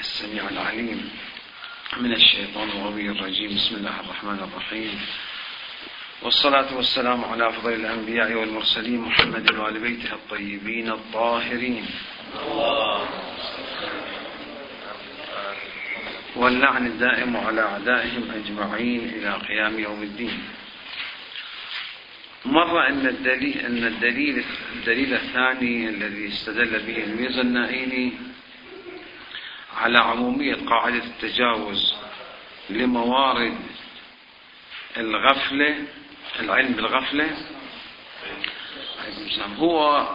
السميع العليم من الشيطان الغوي الرجيم. بسم الله الرحمن الرحيم، والصلاة والسلام على أفضل الأنبياء والمرسلين محمد وآل بيته الطيبين الطاهرين، واللعن الدائم على أعدائهم أجمعين إلى قيام يوم الدين. مر أن الدليل الثاني الذي استدل به الميرزا النائيني على عمومية قاعدة التجاوز لموارد الغفلة، العلم بالغفلة، هو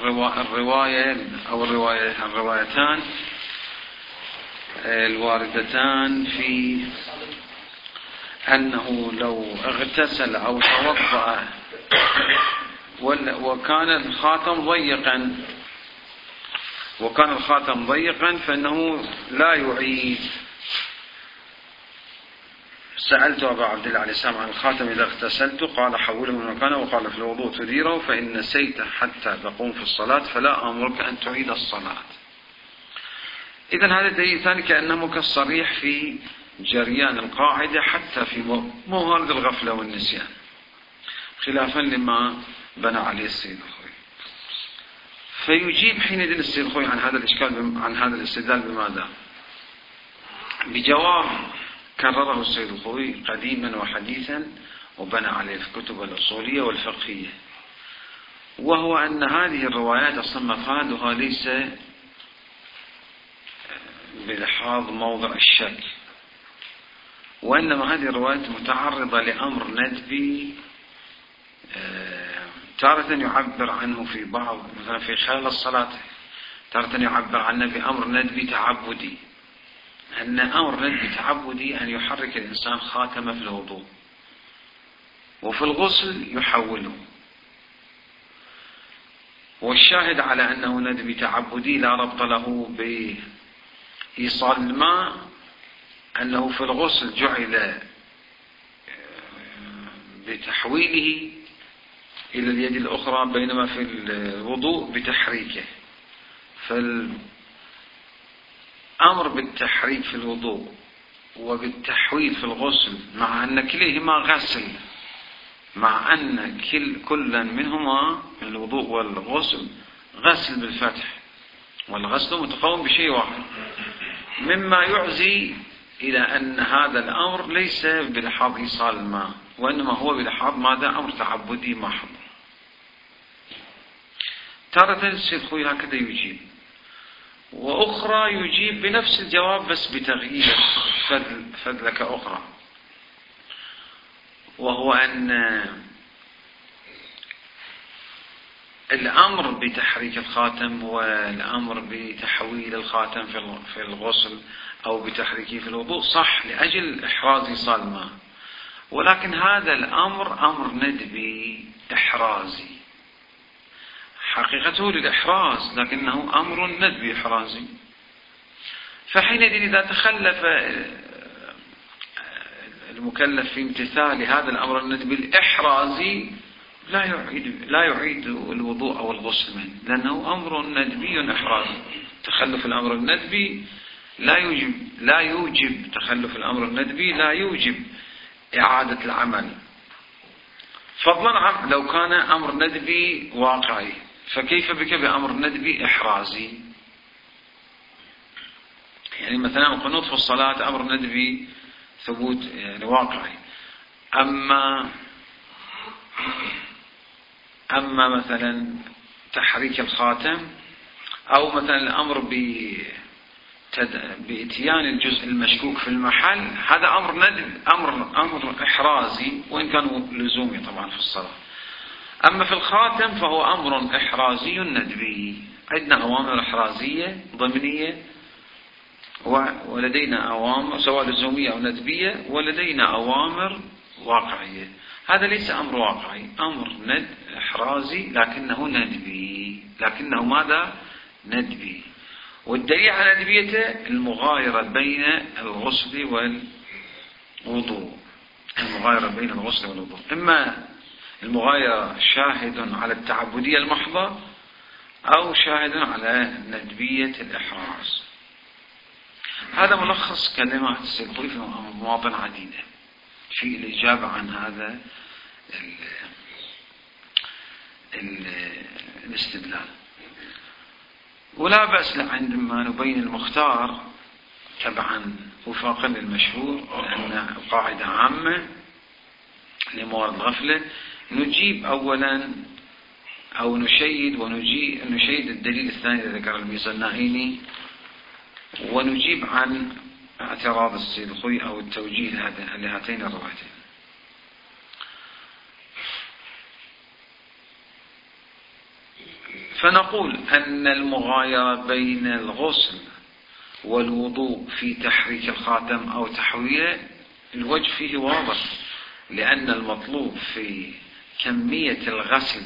الروايتان الواردتان في أنه لو اغتسل أو توضأ وكان الخاتم ضيقا فإنه لا يعيد. سألت أبا عبد الله عليه السلام عن الخاتم إذا اغتسلت، قال حوله من مكانه، وقال في الوضوء تديره، فإن نسيت حتى تقوم في الصلاة فلا أمرك أن تعيد الصلاة. إذن هذا الدليل الثاني كأنه كالصريح في جريان القاعدة حتى في موارد الغفلة والنسيان، خلافا لما بنى عليه السيد الخوي. فيجيب حينئذ السيد الخوي عن هذا الإشكال، عن هذا الاستدلال بماذا؟ بجواب كرره السيد الخوي قديما وحديثا وبنى عليه في الكتب الأصولية والفقهية، وهو أن هذه الروايات أصلا مفادها ليس بلحاظ موضع الشك، وإنما هذه الروايات متعرضة لأمر ندبي تارة يعبر عنه في بعض، مثلا في خلال الصلاة، تارة يعبر عنه بأمر ندبي تعبدي، أن أمر ندبي تعبدي أن يحرك الإنسان خاتمه في الوضوء، وفي الغسل يحوله. والشاهد على أنه ندبي تعبدي لا ربط له بإيصال الماء، أنه في الغسل جعل بتحويله إلى اليد الأخرى، بينما في الوضوء بتحريكه. فالأمر بالتحريك في الوضوء وبالتحويل في الغسل، مع أن كليهما غسل، مع أن كل منهما الوضوء والغسل غسل بالفتح، والغسل متقوم بشيء واحد، مما يعزي إلى أن هذا الأمر ليس بلحاظ إيصال الماء، وإنما هو بلحاظ ماذا؟ أمر تعبدي محض. تارة السيد خوي هكذا يجيب، وأخرى يجيب بنفس الجواب بس بتغيير فذلك أخرى، وهو أن الأمر بتحريك الخاتم والأمر بتحويل الخاتم في الغسل أو بتحريكه في الوضوء صح لأجل إحراز إيصال الماء، ولكن هذا الأمر أمر ندبي إحرازي، حقيقته للإحراز لكنه أمر ندبي إحرازي. فحينئذ إذا تخلف المكلف في امتثال هذا الأمر الندبي الإحرازي لا يعيد الوضوء أو الغسل منه، لأنه أمر ندبي إحرازي. تخلف الأمر الندبي لا يوجب تخلف الأمر الندبي لا يوجب إعادة العمل، فضلا لو كان أمر ندبي واقعي، فكيف بك بأمر ندبي إحرازي؟ يعني مثلا القنوت في الصلاة أمر ندبي ثبوت يعني واقعي، أما مثلا تحريك الخاتم أو مثلا الأمر بإتيان الجزء المشكوك في المحل، هذا أمر ندب، أمر إحرازي، وإن كان لزومي طبعا في الصلاة. أما في الخاتم فهو أمر إحرازي ندبي. عندنا أوامر إحرازية ضمنية، ولدينا أوامر سواء لزومية أو ندبية، ولدينا أوامر واقعية. هذا ليس أمر واقعي، أمر إحرازي لكنه ندبي، لكنه ماذا؟ ندبي. والدليل على ندبيته المغايرة بين الغسل والوضوء، المغايرة بين الغسل والوضوء، إما المغايرة شاهد على التعبدية المحضة أو شاهد على ندبية الإحراز. هذا ملخص كلمات السيد الخوئي في مواطن عديدة في الإجابة عن هذا الاستدلال. ولا بأس عندما نبين المختار تبعا وفاقا للمشهور، لأن قاعدة عامة لموارد الغفلة، نجيب أولا أو نشيد الدليل الثاني الذي ذكر الميزة النائيني، ونجيب عن اعتراض السيد الخوئي أو التوجيه لهاتين الروايتين. فنقول أن المغايرة بين الغسل والوضوء في تحريك الخاتم أو تحويله الوجه فيه واضح، لأن المطلوب في كمية الغسل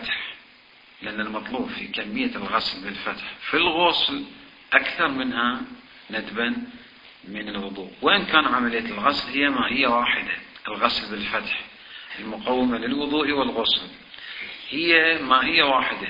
بالفتح في الغسل أكثر منها ندبا من الوضوء، وإن كان عملية الغسل هي ما هي واحدة. الغسل بالفتح المقومة للوضوء والغسل هي ما هي واحدة،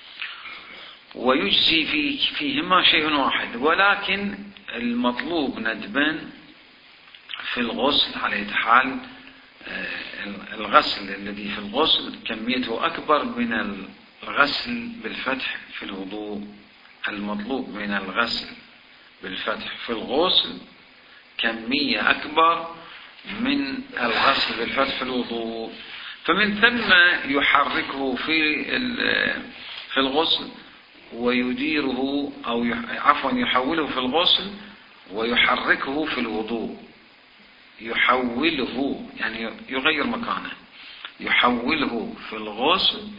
ويجزي فيهما شيء واحد، ولكن المطلوب ندبا في الغسل على أي حال الغسل الذي في الغسل كميته أكبر من الغسل بالفتح في الوضوء. المطلوب من الغسل بالفتح في الغسل كمية أكبر من الغسل بالفتح في الوضوء، فمن ثم يحركه في الغسل ويديره أو يحوله في الغسل ويحركه في الوضوء. يحوله يعني يغير مكانه، يحوله في الغسل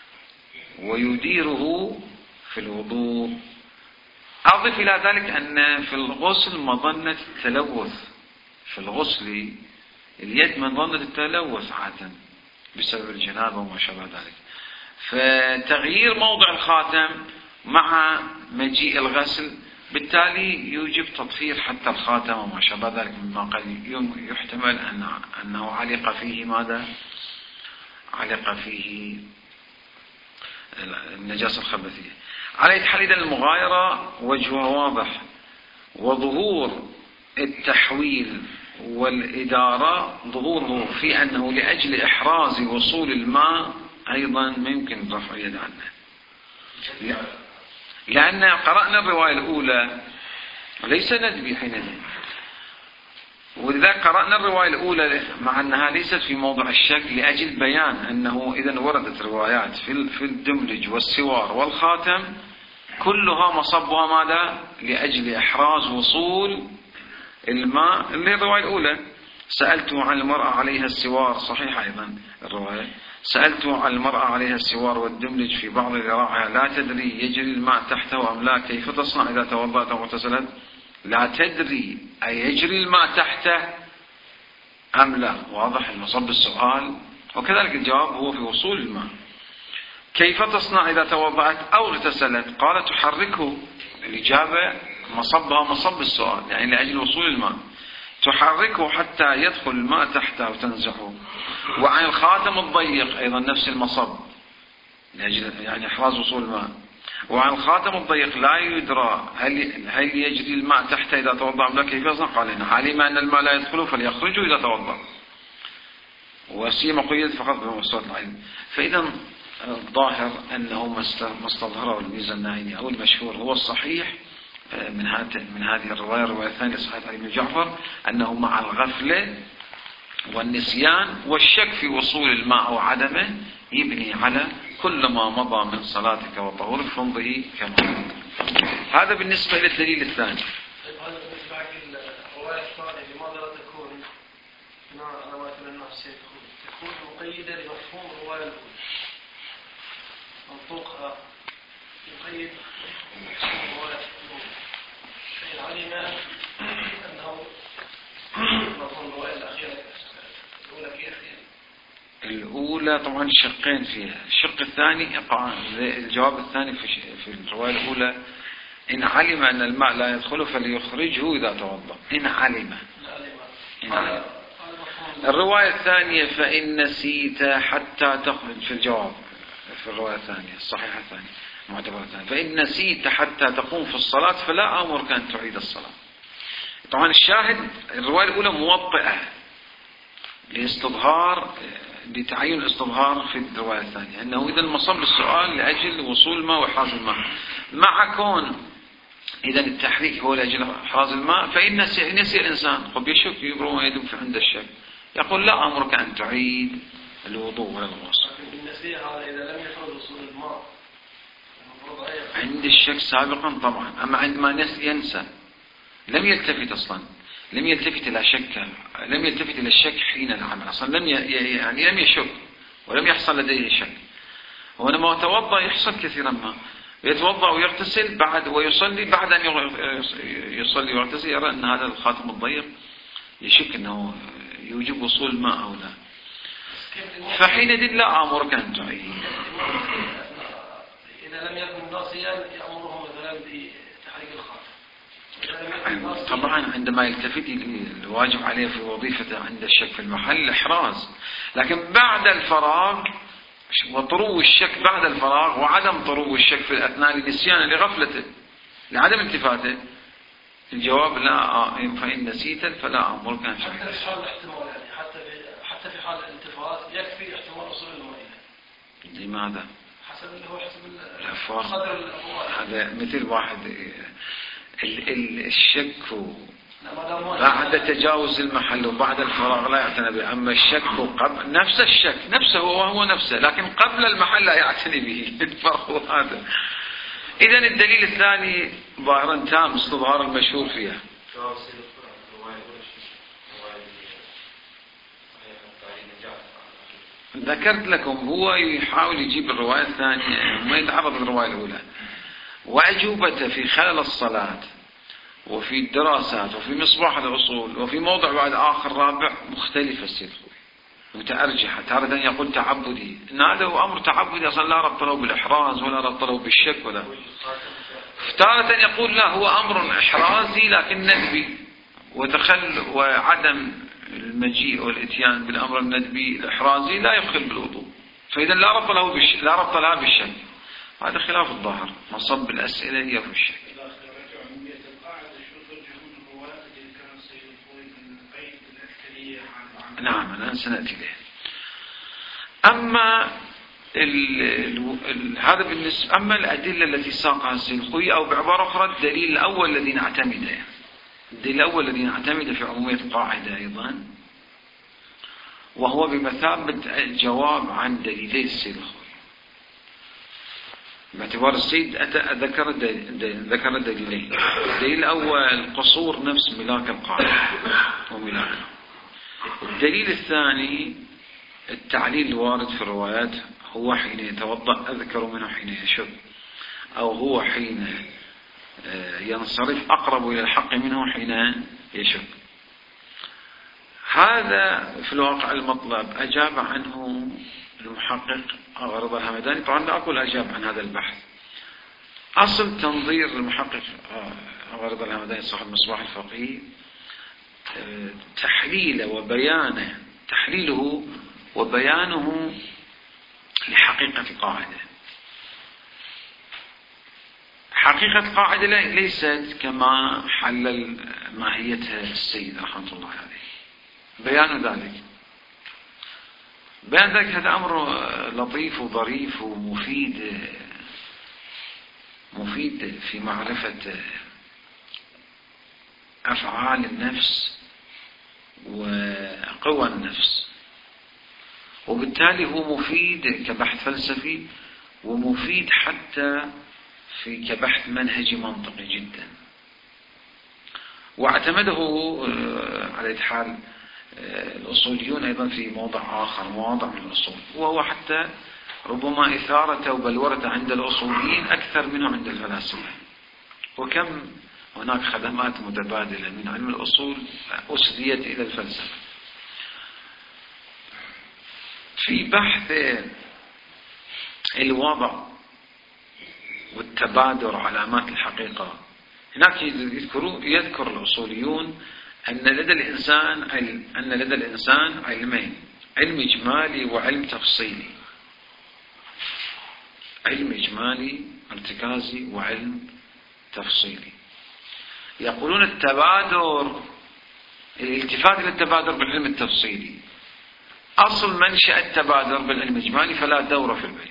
ويديره في الوضوء. أضف إلى ذلك أن في الغسل مظنة التلوث، في الغسل اليد مظنة التلوث عادة بسبب الجنابة وما شابه ذلك، فتغيير موضع الخاتم مع مجيء الغسل بالتالي يوجب تطهير حتى الخاتم وما شابه ذلك، مما قد يحتمل أنه علق فيه ماذا؟ علق فيه النجاسة الخبثية. على حال إذن المغايرة وجهها واضح، وظهور التحويل والإدارة ظهوره في أنه لأجل إحراز وصول الماء أيضا ممكن رفع يد عنه، لأن قرأنا الرواية الأولى ليس ندبي حينئذ، ولذلك قرأنا الرواية الأولى مع أنها ليست في موضع الشك لأجل بيان أنه إذا وردت روايات في الدملج والسوار والخاتم كلها مصبها ماذا؟ لأجل إحراز وصول الماء. اللي الرواية الأولى سألت عن المرأة عليها السوار، صحيح أيضا الرواية، سألت عن المرأة عليها السوار والدملج في بعض ذراعها لا تدري يجري الماء تحته أم لا، كيف تصنع إذا توضأت أو اغتسلت؟ لا تدري أي يجري الماء تحته أم لا، واضح المصب السؤال، وكذلك الجواب هو في وصول الماء. كيف تصنع إذا توضأت أو اغتسلت؟ قال تحركه، الإجابة مصبها مصب السؤال يعني لأجل وصول الماء، تحركه حتى يدخل الماء تحته وتنزعه. وعن الخاتم الضيق أيضا نفس المصب لأجل يعني إحراز وصول الماء. وعن الخاتم الضيق لا يدرى هل يجري الماء تحته إذا توضأ أم لا، كيف يصنع؟ قال إن علم أن الماء لا يدخله فليخرجه إذا توضأ، وسيما قيد فقط بمستوى العلم. فإذا الظاهر أنه ما استظهره الميزة النائيني أو المشهور هو الصحيح من هذه الرواية الثانية صحيح علي بن جعفر، أنه مع الغفلة والنسيان والشك في وصول الماء أو عدمه يبني على كل ما مضى من صلاتك وطهورك فامضه كما. هذا بالنسبة للدليل الثاني. هذا بالنسبة للرواية الثانية لماذا لا تكون رواية الناس تكون مقيدة لمفهوم الرواية الأولى، منطوقها يقيد مفهوم الرواية الأولى، فإن علم أنه مفهوم الرواية الأخيرة الأولى فيها الأولى طبعا شقين فيها، الشق الثاني يقع الجواب الثاني في الرواية الأولى إن علم أن الماء لا يدخله فليخرجه إذا توضأ. إن علم. الرواية الثانية فإن نسيت حتى تخرج في الجواب في الرواية الثانية الصحيحة الثانية معتبرة الثانية، فإن نسيت حتى تقوم في الصلاة فلا أمرك أن تعيد الصلاة. طبعا الشاهد الرواية الأولى موطئة لتعين الاستظهار في الرواية الثانية، أنه إذا مصب السؤال لأجل وصول الماء وإحراز الماء، مع كون إذا التحريك هو لأجل إحراز الماء، فإن نسي الإنسان قد يشك يبرو ما يدب عند الشك، يقول لا أمرك أن تعيد الوضوء ولا الغسل. لكن بالنسية هذا إذا لم يحرز وصول الماء عند الشك سابقا طبعا، أما عندما ينسى لم يلتفت أصلا، لم يلتفت إلى الشك حين العمل أصلا، لم يشك ولم يحصل لديه شك. ولما يتوضأ يحصل كثيرا ما يتوضأ ويغتسل ويصلي، بعد أن يصلي ويغتسل يرى أن هذا الخاتم الضيق يشك أنه يوجب وصول الماء أو لا، فحينئذ لا أمرك أن تعيد. إذا لم يكن ناسيا يأمره مثلا بتحريك الخاتم. طبعا عندما يلتفت الواجب عليه في وظيفته عند الشك في المحل الإحراز، لكن بعد الفراغ وطرو الشك بعد الفراغ وعدم طرو الشك في أثناء النسيان لغفلته لعدم التفاته، الجواب لا، فإن نسيت فلا أمرك أن تعيد. حتى في حال الاحتمال يعني حتى في حال الالتفات يكفي احتمال وصول الماء. لماذا؟ حسب اللي هو حسب القدر هذا مثل واحد الشك بعد تجاوز المحل وبعد الفراغ لا يعتني به، أما الشك قبل نفس الشك نفسه وهو نفسه، لكن قبل المحل لا يعتني به. الفرق هذا. إذن الدليل الثاني ظاهرا تام استظهار المشهور فيها. ذكرت لكم هو يحاول يجيب الرواية الثانية وما يتعرض للرواية الأولى، وأجوبته في خلل الصلاة وفي الدراسات وفي مصباح الأصول وفي موضع بعد آخر رابع مختلفة السيد متأرجحة. تارة يقول تعبدي، إن هذا هو أمر تعبدي أصلا لا ربط له بالإحراز ولا ربط له بالشك ولا. تارة يقول لا هو أمر إحرازي لكن ندبي، وعدم المجيء والإتيان بالأمر الندبي الإحرازي لا يخل بالوضوء، فإذا لا ربط لها بالشك. هذا خلاف الظاهر، مصب الأسئلة هي في الشك. نعم الآن سنأتي له. أما هذا بالنسبة، أما الأدلة التي ساقها السيد الخوئي، أو بعبارة أخرى الدليل الأول الذي نعتمده في عمومية القاعدة أيضا، وهو بمثابة الجواب عن دليلي السيد الخوئي، باعتبار السيد ذكر دليلين. الدليل الأول قصور نفس ملاك القاعدة وملاكها. الدليل الثاني التعليل الوارد في الروايات، هو حين يتوضأ أذكر منه حين يشك، أو هو حين ينصرف أقرب إلى الحق منه حين يشك. هذا في الواقع المطلب أجاب عنه المحقق رضا الهمداني. طبعا لا أقول أجاب عن هذا البحث، أصل تنظير المحقق رضا الهمداني صاحب المصباح الفقهي تحليله وبيانه لحقيقة القاعدة. حقيقة القاعدة ليست كما حلل ماهيتها السيد رحمة الله عليه. بيان ذلك هذا أمر لطيف وظريف ومفيد في معرفة أفعال النفس وقوى النفس، وبالتالي هو مفيد كبحث فلسفي، ومفيد حتى كبحث منهجي منطقي جدا. واعتمده على حال الأصوليون أيضا في مواضع من الأصول، وهو حتى ربما إثارته وبلورته عند الأصوليين أكثر منه عند الفلاسفة. وكم هناك خدمات متبادلة من علم الأصول أسديت إلى الفلسفة. في بحث الوضع والتبادر علامات الحقيقة، هناك يذكر الأصوليون أن لدى الإنسان علمين، علم إجمالي وعلم تفصيلي. علم إجمالي ارتكازي وعلم تفصيلي. يقولون التبادر، الالتفات إلى التبادر بالعلم التفصيلي أصل منشأ التبادر بالعلم الإجمالي، فلا دور في العلم،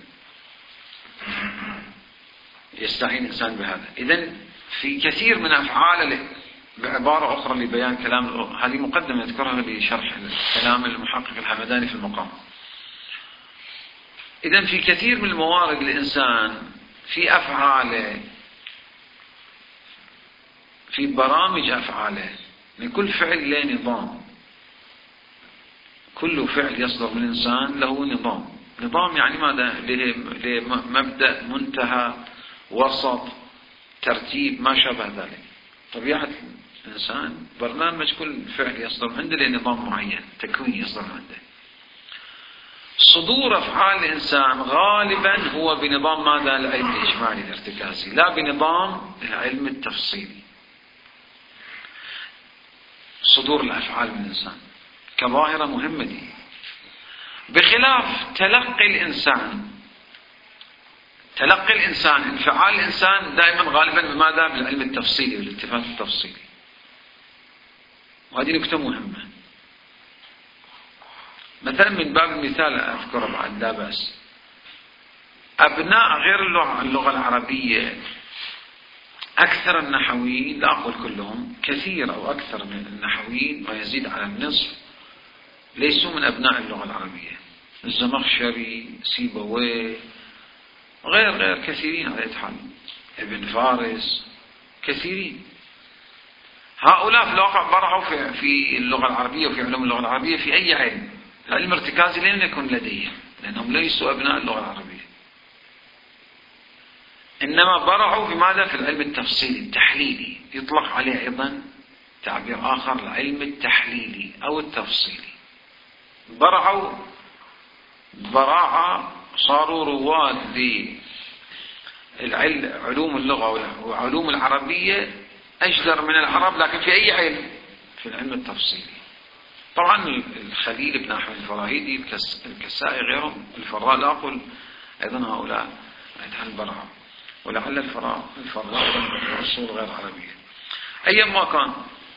يستعين الإنسان بهذا. إذن في كثير من أفعال، بعبارة أخرى لبيان كلام، هذه مقدمة أذكرها لشرح كلام المحقق الحمداني في المقام. إذن في كثير من الموارد الإنسان في أفعاله، في برامج أفعاله، من كل فعل له نظام، كل فعل يصدر من الإنسان له نظام يعني ماذا؟ له مبدأ، منتهى، وسط، ترتيب، ما شابه ذلك. طبيعة الإنسان برنامج كل فعل يصدر عنده له نظام معين تكويني يصدر عنده. صدور أفعال الإنسان غالبا هو بنظام ماذا؟ العلم الإجمالي الارتكازي، لا بنظام العلم التفصيلي. صدور الأفعال من الإنسان كظاهرة مهمة دي، بخلاف تلقي الإنسان انفعال الإنسان دائما غالبا بماذا؟ بالعلم التفصيلي والالتفات التفصيلي. وهذه نكتة مهمة. مثلا من باب المثال أذكره بعد لا بأس، أبناء غير اللغة العربية أكثر النحويين، لا أقول كلهم، كثير أو أكثر من النحويين ما يزيد على النصف ليسوا من أبناء اللغة العربية. الزمخشري، سيبويه، غير كثيرين على حال، ابن فارس، كثيرين. هؤلاء في الواقع برعوا في اللغة العربية وفي علوم اللغة العربية في أي علم، العلم الارتكازي لم يكن لديهم لأنهم ليسوا أبناء اللغة العربية، إنما برعوا في ماذا؟ في العلم التفصيلي التحليلي، يطلق عليه أيضا تعبير آخر العلم التحليلي أو التفصيلي. برعوا براعة، صاروا رواد علوم اللغة وعلوم العربية أجدر من العرب، لكن في أي علم؟ في العلم التفصيلي. طبعا الخليل بن أحمد الفراهيدي، الكسائي، غيرهم، الفراء، لا أقول أيضا هؤلاء برعوا، ولعل الفراء رسول غير عربية. أيما كان،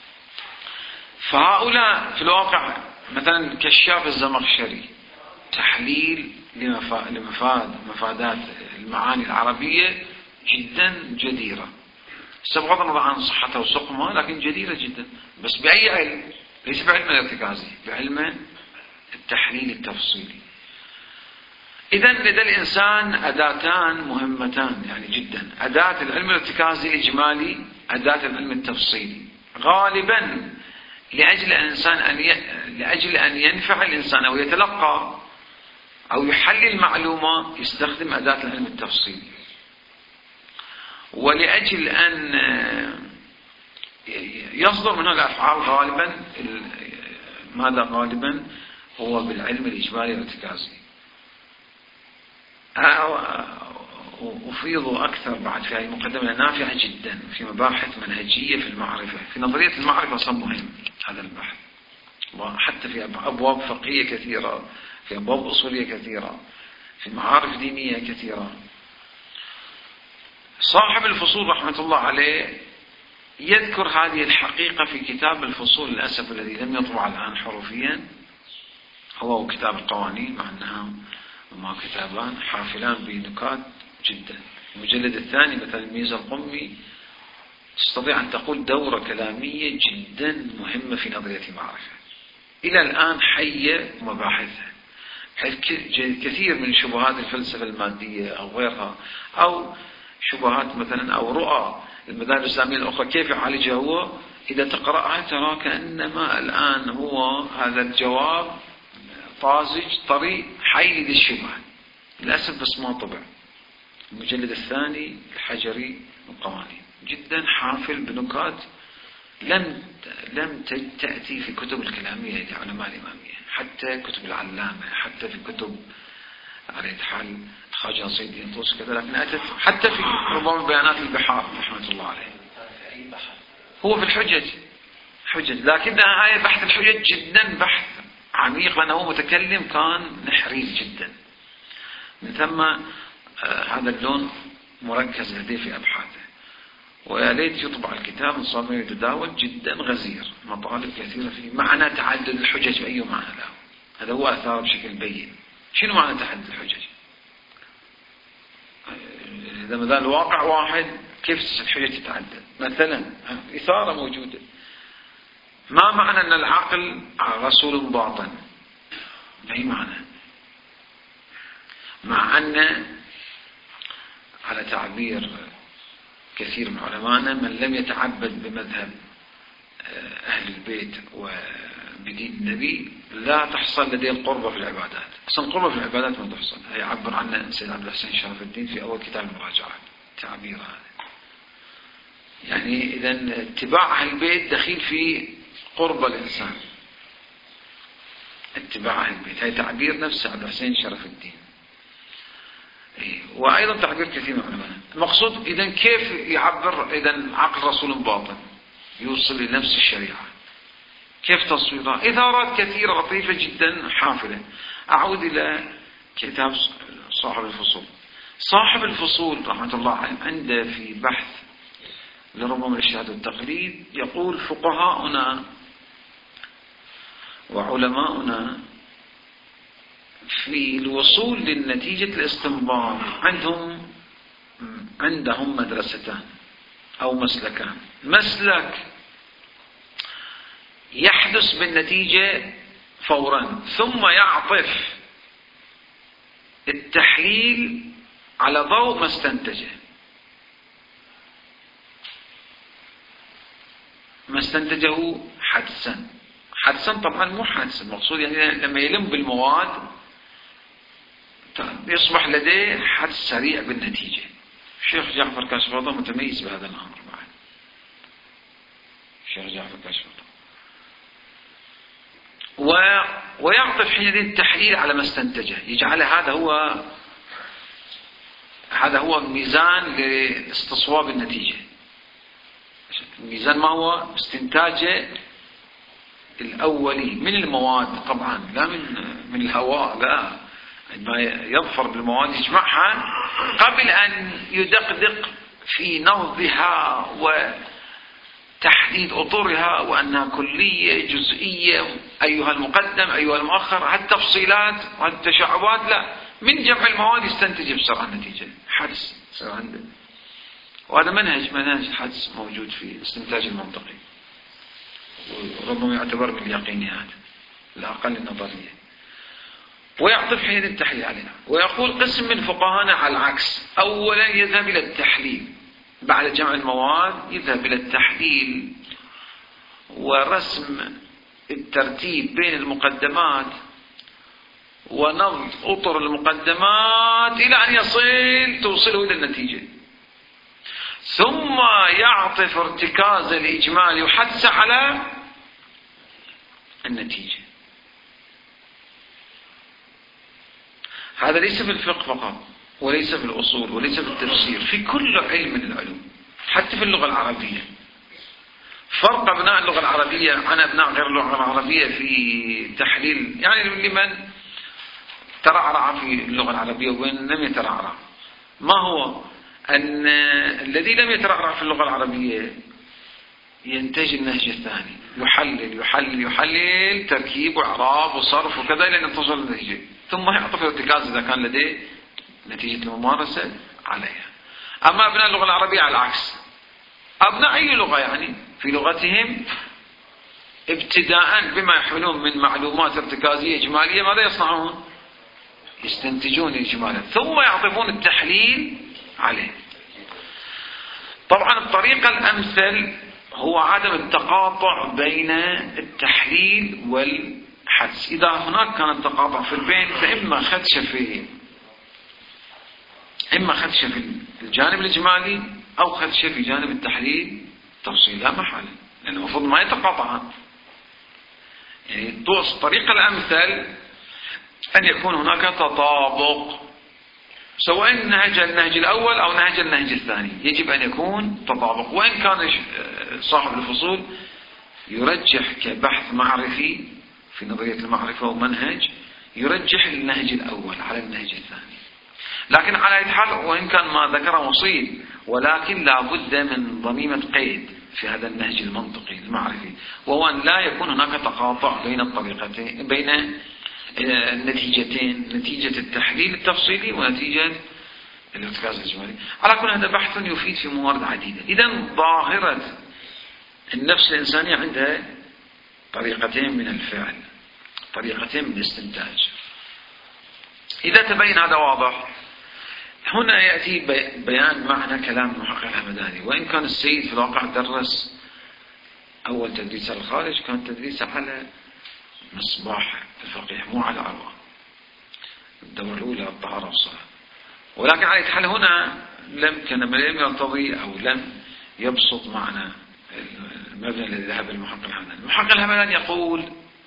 فهؤلاء في الواقع مثلا كشاف الزمخشري تحليل لمفادات المعاني العربية جدا جديرة، بغض النظر عن صحتها وسقمها، لكن جديرة جدا، بس بأي علم؟ ليس بعلم الارتكازي، بعلم التحليل التفصيلي. إذن لدى الإنسان أداتان مهمتان يعني جدا، أداة العلم الارتكازي الإجمالي، أداة العلم التفصيلي. غالبا لأجل أن ينفع الإنسان أو يتلقى أو يحلل معلومة يستخدم أداة العلم التفصيلي، ولأجل أن يصدر منها الأفعال غالبا ماذا؟ غالبا هو بالعلم الإجمالي الارتكازي. أفيض أكثر بعد في هذه المقدمة نافعة جدا في مباحث منهجية في المعرفة، في نظرية المعرفة صار مهم هذا البحث، وحتى في أبواب فقهية كثيرة، في أبواب أصولية كثيرة، في معارف دينية كثيرة. صاحب الفصول رحمة الله عليه يذكر هذه الحقيقة في كتاب الفصول، للأسف الذي لم يطبع الآن حروفيا، هو كتاب القوانين، مع أنها هما كتابان حافلان بنكات جدا. المجلد الثاني مثلا ميزة القمي تستطيع أن تقول دورة كلامية جدا مهمة في نظرية المعرفة، إلى الآن حية مباحثها، حيث كثير من شبهات الفلسفة المادية أو غيرها، أو شبهات مثلا أو رؤى المذاهب الإسلامية الأخرى كيف يعالجها هو، إذا تقرأها ترى كأنما الآن هو هذا الجواب طازج طري حي للشبهة. للأسف بس ما طبع. المجلد الثاني الحجري القوانين جدا حافل بنكات لم تأتي في كتب الكلامية لعلماء الإمامية، حتى كتب العلامة، حتى في كتب على حال خواجة سيد ينطوس كذا، لكن أتت حتى في ربما بيانات البحار رحمة الله عليه. هو في الحجج لكنها هاي بحث الحجج جدا بحث عميق، لأنه متكلم كان نحريف جدا، من ثم هذا اللون مركز لديه في أبحاثه. ويا ليت يطبع الكتاب إن صار يتداول جدا غزير، مطالب كثيرة فيه. معنى تعدد الحجج أي معنى له؟ هذا هو أثار بشكل بين. شنو معنى تعدد الحجج؟ إذا ما زال الواقع واحد كيف الحجج تتعدد؟ مثلا إثارة موجودة، ما معنى أن العقل رسول باطن؟ أي معنى؟ مع أن على تعبير كثير من علمائنا من لم يتعبد بمذهب أهل البيت وبدين النبي لا تحصل لديه القربة في العبادات. أصلا القربة في العبادات ما تحصل، يعبر عنه سيد عبد الحسين شرف الدين في أول كتاب المراجعات تعبير هذا. يعني إذا اتباع أهل البيت دخيل في قرب الإنسان، اتباع أهل البيت هي تعبير نفس عبد الحسين شرف الدين. وأيضا تعبير كثير من العلماء. المقصود إذا كيف يعبر إذا عقل رسول باطن يوصل لنفس الشريعة، كيف تصويرها؟ إثارات كثيرة لطيفة جدا حافلة. أعود إلى كتاب صاحب الفصول. صاحب الفصول رحمة الله عليه عنده في بحث لربما الإشهاد والتقليد يقول فقهاؤنا وعلماؤنا في الوصول للنتيجة الاستنباط عندهم مدرستان أو مسلكان. مسلك يحدث بالنتيجة فورا ثم يعطف التحليل على ضوء ما استنتجه حدسا طبعا مو حدسا، المقصود يعني لما يلم بالمواد يصبح لديه حدس سريع بالنتيجة. الشيخ جعفر كاشف الله متميز بهذا الأمر بعد. الشيخ جعفر كاشف الله ويعطف حينئذ التحليل على ما استنتجه، يجعل هذا هو ميزان لاستصواب النتيجة. الميزان ما هو استنتاجه الأولي من المواد طبعا، لا من الهواء، لا، عندما يظفر بالمواد يجمعها قبل أن يدقدق في نوضها وتحديد أطرها وأنها كلية جزئية، أيها المقدم أيها المؤخر، هالتفصيلات والتشعبات، لا، من جمع المواد يستنتج بسرعة النتيجة، حدس صار عنده. وهذا منهج حدس موجود في الاستنتاج المنطقي، وربما يعتبر من اليقينيات الأقل النظرية. ويعطف حين التحليل عليها. ويقول قسم من فقهانا على العكس، أولا يذهب إلى التحليل بعد جمع المواد، يذهب إلى التحليل ورسم الترتيب بين المقدمات ونض أطر المقدمات إلى أن توصله إلى النتيجة، ثم يعطف ارتكاز الإجمال وحدث على النتيجة. هذا ليس في الفقه فقط، وليس في الأصول، وليس في التفسير، في كل علم من العلوم، حتى في اللغة العربية. فرق أبناء اللغة العربية عن أبناء غير اللغة العربية في تحليل، يعني لمن ترعرع في اللغة العربية ومن لم يترعرع. ما هو؟ أن الذي لم يترعرع في اللغة العربية ينتج النهج الثاني، يحلل تركيب وإعراب وصرف وكذا إلى أن تصل النتيجة، ثم يعطف الارتكاز إذا كان لديه نتيجة الممارسة عليها. أما أبناء اللغة العربية على العكس، أبناء أي لغة يعني في لغتهم ابتداء بما يحملون من معلومات ارتكازية إجمالية ماذا يصنعون؟ يستنتجون إجمالا ثم يعطفون التحليل عليه. طبعا الطريقة الأمثل هو عدم التقاطع بين التحليل والحدس. إذا هناك كان تقاطع في البين فإما خدشة في الجانب الإجمالي أو خدشة في جانب التحليل تفصيل، لا محل، لأن المفروض ما يتقاطعان. يعني الطريقة الأمثل أن يكون هناك تطابق، سواء نهج النهج الأول أو نهج النهج الثاني، يجب أن يكون تطابق. وإن كان صاحب الفصول يرجح كبحث معرفي في نظرية المعرفة ومنهج، يرجح النهج الأول على النهج الثاني. لكن على أي حال وإن كان ما ذكره مصيب، ولكن لا بد من ضميمة قيد في هذا النهج المنطقي المعرفي، وهو أن لا يكون هناك تقاطع بين الطريقتين، بين النتيجتين، نتيجة التحليل التفصيلي ونتيجة الارتكاز الإجمالي. على كل هذا بحث يفيد في موارد عديدة. إذن ظاهرة النفس الإنسانية عندها طريقتين من الفعل، طريقتين من الاستنتاج. إذا تبين هذا واضح، هنا يأتي بيان معنى كلام المحقق الهمداني. وإن كان السيد في الواقع درس أول تدريس على الخارج كان تدريس على مصباح الفقيه مو على عروة، الدورة الأولى الطهارة والصلاة، ولكن على حال هنا لم يرتضي أو لم يبسط معنى المبنى الذي ذهب المحقق الهمداني. المحقق الهمداني يقول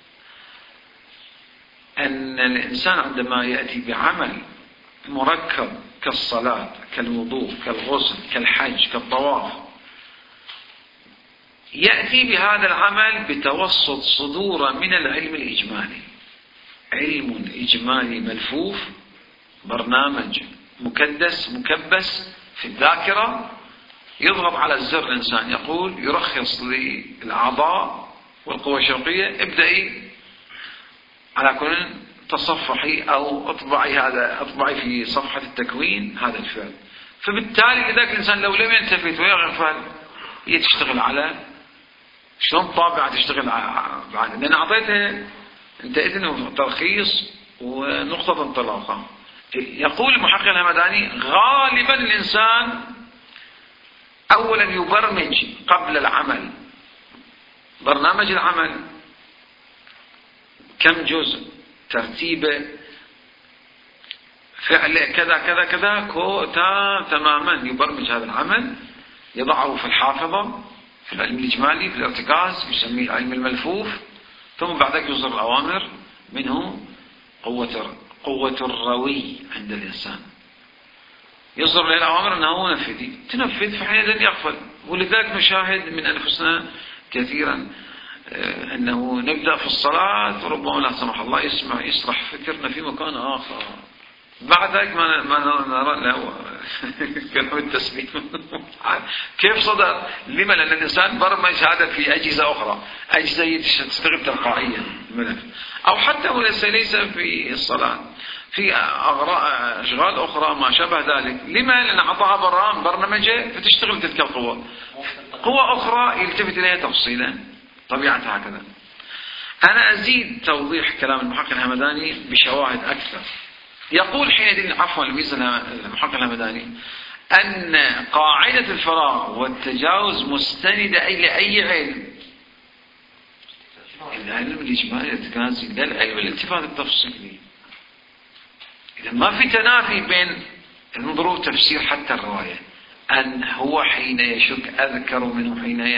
أن الإنسان عندما يأتي بعمل مركب كالصلاة كالوضوء كالغسل كالحج كالطواف، يأتي بهذا العمل بتوسط صدور من العلم الإجمالي، علم إجمالي ملفوف، برنامج مكدس مكبس في الذاكرة، يضغط على الزر الإنسان يقول يرخص للأعضاء والقوى الشوقية ابدأي على كل تصفحي أو اطبعي في صفحة التكوين هذا الفعل. فبالتالي لذلك الإنسان لو لم يلتفت ويغفل هي تشتغل على شلون طابعة تشتغل بعد، لأن أعطيتها أنت إذن ترخيص ونقطة انطلاقة. يقول المحقق الهمداني غالبا الإنسان أولا يبرمج قبل العمل برنامج العمل، كم جزء، ترتيبه، فعل كذا كذا كذا تماما، يبرمج هذا العمل، يضعه في الحافظة في العلم الإجمالي في الارتكاز يسميه العلم الملفوف، ثم بعد ذلك يصدر الأوامر منه قوة الروي عند الإنسان، يصدر له الأوامر أنه تنفذ فحينئذ يغفل. ولذلك نشاهد من أنفسنا كثيرا أنه نبدأ في الصلاة وربما لا سمح الله يسرح فكرنا في مكان آخر، بعد ذلك ما نرى له كلام التسليم كيف صدر؟ لما؟ لأن الإنسان برمج هذا في أجهزة أخرى، أجهزة تشتغل تلقائيا الملف، أو حتى ليس في الصلاة، في أشغال أخرى ما شابه ذلك. لما؟ لأن أعطاها برنامجه فتشتغل تلك القوة. قوة أخرى يلتفت إليها تفصيلا، طبيعتها هكذا. أنا أزيد توضيح كلام المحقق الهمداني بشواهد أكثر. يقول حينئذ عفوا المحقق الهمداني أن قاعدة الفراغ والتجاوز مستندة إلى أي علم؟ العلم الإجمالي الارتكازي، لا العلم الالتفات التفصيلي. إذا ما في تنافي بين انظروا تفسير حتى الرواية، أن هو حين يشك أذكر منه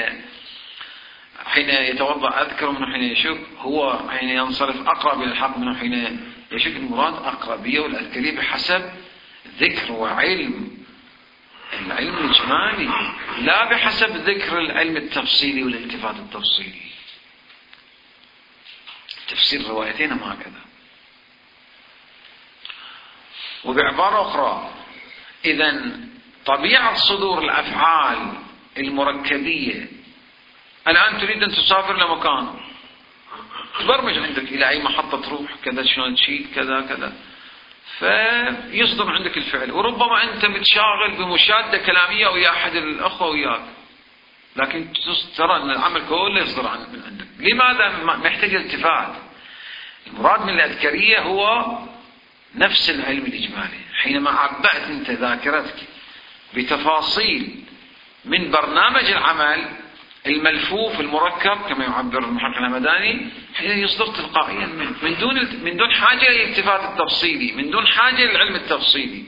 حين يتوضأ أذكر منه حين يشك، هو حين ينصرف أقرب إلى الحق منه حين يشك. المراد أقربية والأذكرية بحسب ذكر وعلم العلم الإجمالي، لا بحسب ذكر العلم التفصيلي والالتفات التفصيلي. تفسير الروايتين ما هكذا. وبعبارة أخرى، إذن طبيعة صدور الأفعال المركبية، الآن تريد أن تسافر لمكان، تبرمج عندك إلى أي محطة تروح كذا، شلون تشيل كذا كذا، فيصدر عندك الفعل. وربما أنت متشاغل بمشادة كلامية ويا أحد الأخوة وياك، لكن ترى أن العمل كله يصدر من عندك. لماذا محتاج التفات؟ المراد من الأذكرية هو نفس العلم الإجمالي. حينما عبأت أنت ذاكرتك بتفاصيل من برنامج العمل الملفوف المركب كما يعبر المحقق الهمداني، حين يصدر تلقائيا من دون حاجة للالتفات التفصيلي، من دون حاجة للعلم التفصيلي.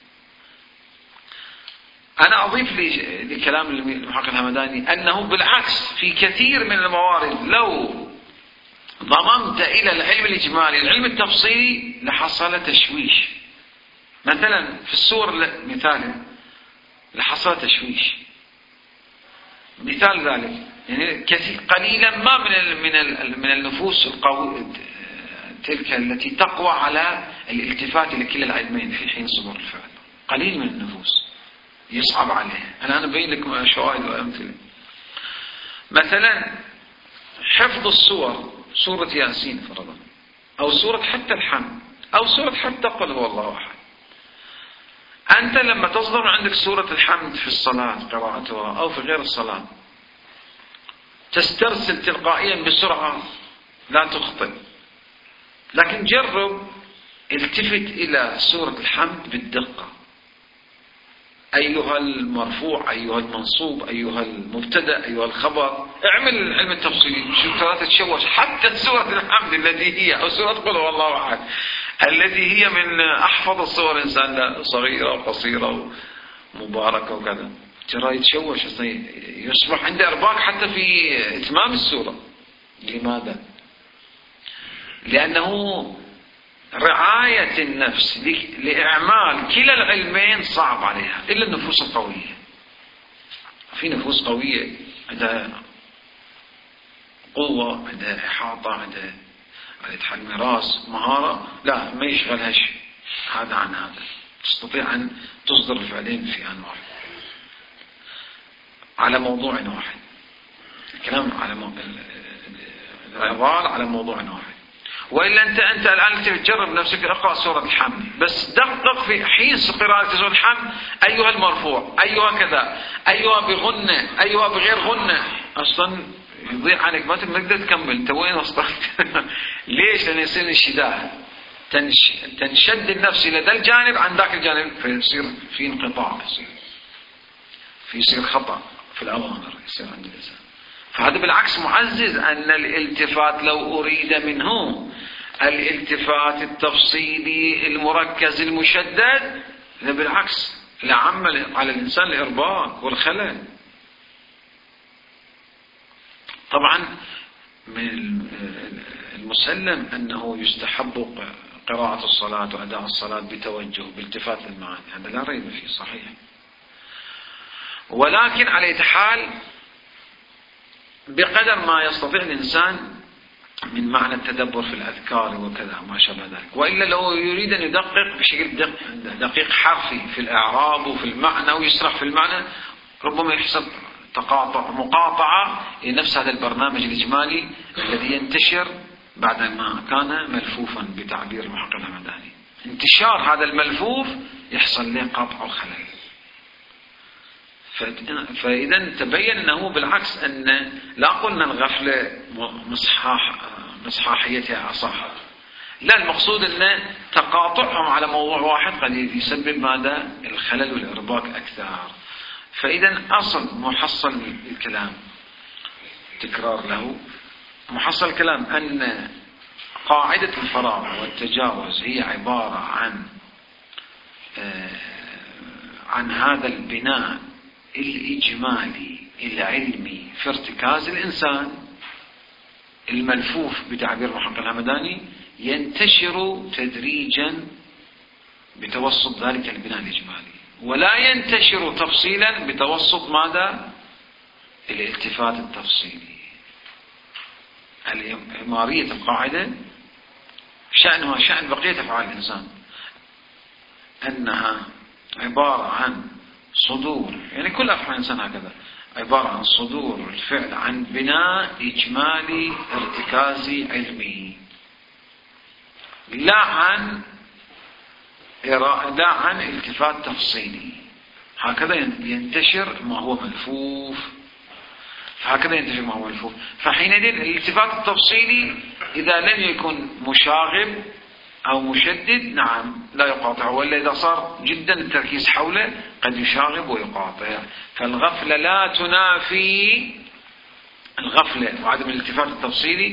أنا أضيف لكلام المحقق الهمداني أنه بالعكس في كثير من الموارد لو ضممت إلى العلم الإجمالي العلم التفصيلي لحصل تشويش. مثلا في السور مثال لحصل تشويش. مثال ذلك يعني قليلا ما من النفوس القوية تلك التي تقوى على الالتفات إلى كلا العلمين في حين صدور الفعل. قليل من النفوس يصعب عليها. أنا أبين لكم شواهد وأمثلة. مثلا حفظ السور، سورة ياسين فرضا، أو سورة حتى الحمد، أو سورة حتى قل هو الله أحد. أنت لما تصدر عندك سورة الحمد في الصلاة قراءتها أو في غير الصلاة تسترسل تلقائيا بسرعة لا تخطئ، لكن جرب التفت إلى سورة الحمد بالدقة، أيها المرفوع، أيها المنصوب، أيها المبتدأ، أيها الخبر. اعمل العلم التفصيلي، شوف ترى تتشوش. حتى سورة الحمد التي هي، أو سورة قل هو الله أحد التي هي من أحفظ الصور الإنسان، صغيرة وقصيرة ومباركة وكذا، ترى يتشوش، يصبح عنده إرباك حتى في إتمام السورة. لماذا؟ لأنه رعاية النفس لإعمال كلا العلمين صعب عليها، إلا النفوس القوية. في نفوس قوية عندها قوة، عندها إحاطة، عندها تحمل راس، مهارة، لا ما يشغلها شيء هذا عن هذا، تستطيع أن تصدر الفعلين في آن واحد على موضوع واحد. الكلام على العبارة على موضوع واحد. وإلا أنت الآن تجرب نفسك، اقرأ سورة الحمد، بس دقق في حين قراءة سورة الحمد، أيها المرفوع، أيها كذا، أيها بغنة، أيها بغير غنة، أصلا يضيع عليك، ما تقدر تكمل. أنت وين وصلت؟ ليش؟ لأن يصير انشداد، تنشد النفس إلى ذا الجانب عن ذاك الجانب، فيصير في انقطاع، يصير خطأ في الأوامر يصير عند الإنسان. فهذا بالعكس معزز أن الالتفات لو أريد منه الالتفات التفصيلي المركز المشدد، بالعكس لعمل على الإنسان الإرباك والخلل. طبعا من المسلم أنه يستحب قراءة الصلاة وأداء الصلاة بتوجه بالتفات للمعاني، هذا لا ريب فيه، صحيح. ولكن على أي حال بقدر ما يستطيع الإنسان من معنى التدبر في الأذكار وكذا ما شابه ذلك. وإلا لو يريد أن يدقق بشكل دقيق حرفي في الإعراب وفي المعنى ويسرح في المعنى، ربما يحصل مقاطعة لنفس هذا البرنامج الإجمالي الذي ينتشر بعد ما كان ملفوفا بتعبير المحقق الهمداني. انتشار هذا الملفوف يحصل له قطع وخلل. فإذا تبين أنه بالعكس، أن لا قلنا الغفلة مصحاحيتها أصح، لا، المقصود أن تقاطعهم على موضوع واحد قد يسبب ماذا؟ الخلل والإرباك أكثر. فإذا أصل محصل الكلام، تكرار له، محصل الكلام أن قاعدة الفراغ والتجاوز هي عبارة عن هذا البناء الإجمالي العلمي في ارتكاز الإنسان الملفوف بتعبير محقق الهمداني، ينتشر تدريجا بتوسط ذلك البناء الإجمالي، ولا ينتشر تفصيلا بتوسط ماذا؟ الالتفات التفصيلي. الإمارية القاعدة شأنها شأن بقية أفعال الإنسان، أنها عبارة عن صدور، يعني كل أفعال الإنسان هكذا، عبارة عن صدور الفعل عن بناء إجمالي ارتكازي علمي، لا عن التفات تفصيلي. هكذا ينتشر ما هو ملفوف، فهكذا ينتشر ما هو ملفوف. فحينئذ الالتفات التفصيلي إذا لم يكن مشاغب أو مشدد، نعم لا يقاطع، ولا إذا صار جدا التركيز حوله قد يشاغب ويقاطع. فالغفلة لا تنافي، الغفلة وعدم الالتفات التفصيلي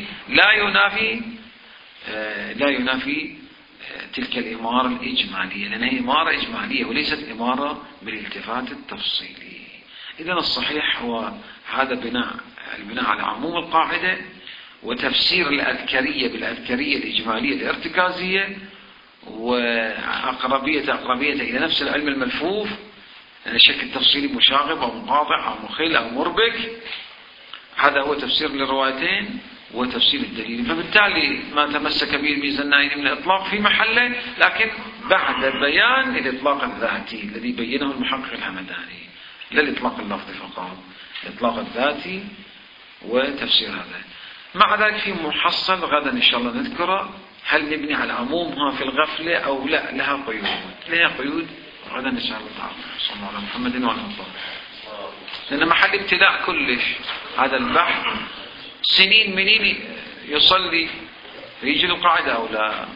لا ينافي تلك الإمارة الإجمالية، لأنها إمارة إجمالية وليست إمارة بالالتفات التفصيلي. إذن الصحيح هو هذا البناء على عموم القاعدة، وتفسير الأذكرية بالأذكرية الإجمالية الارتكازية، وأقربية إلى نفس العلم الملفوف، يعني الشكل التفصيلي مشاغب أو مقاطع أو مخل أو مربك. هذا هو تفسير للروايتين وتفسير الدليل. فبالتالي ما تمسك به الميزانين من الإطلاق في محله، لكن بعد بيان الإطلاق الذاتي الذي بينه المحقق الهمداني، لا الإطلاق اللفظي فقط، الإطلاق الذاتي وتفسير هذا. مع ذلك في محصل غدا إن شاء الله نذكره، هل نبني على عمومها في الغفلة أو لا، لها قيود، لها قيود غدا إن شاء الله تعالى. صلى الله على محمد وعلى آله، لأن محل ابتداء كلش هذا البحث. سنين منين يصلي يجي القاعدة أو لا؟